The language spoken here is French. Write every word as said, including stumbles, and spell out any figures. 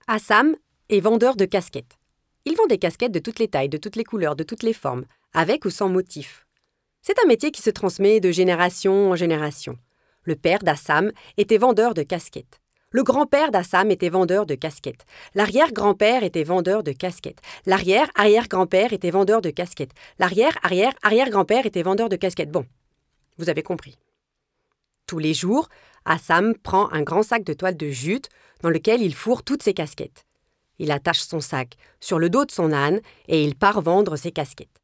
Assam est vendeur de casquettes. Il vend des casquettes de toutes les tailles, de toutes les couleurs, de toutes les formes, avec ou sans motif. C'est un métier qui se transmet de génération en génération. Le père d'Assam était vendeur de casquettes. Le grand-père d'Assam était vendeur de casquettes. L'arrière-grand-père était vendeur de casquettes. L'arrière-arrière-grand-père était vendeur de casquettes. L'arrière-arrière-arrière-grand-père était vendeur de casquettes. Bon, vous avez compris. Tous les jours, Assam prend un grand sac de toile de jute dans lequel il fourre toutes ses casquettes. Il attache son sac sur le dos de son âne et il part vendre ses casquettes.